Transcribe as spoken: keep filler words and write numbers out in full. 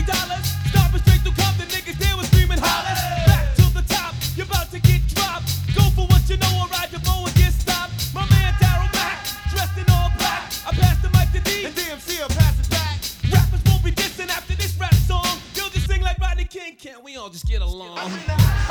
dollars. Stomping straight through Compton, niggas there was screaming hollers. Back to the top, you're about to get dropped. Go for what you know or ride your bow and get stopped. My man Daryl Mack, dressed in all black. I pass the mic to D, and D M C will pass it back. Rappers won't be dissing after this rap song. They'll just sing like Rodney King. Can't we all just get along?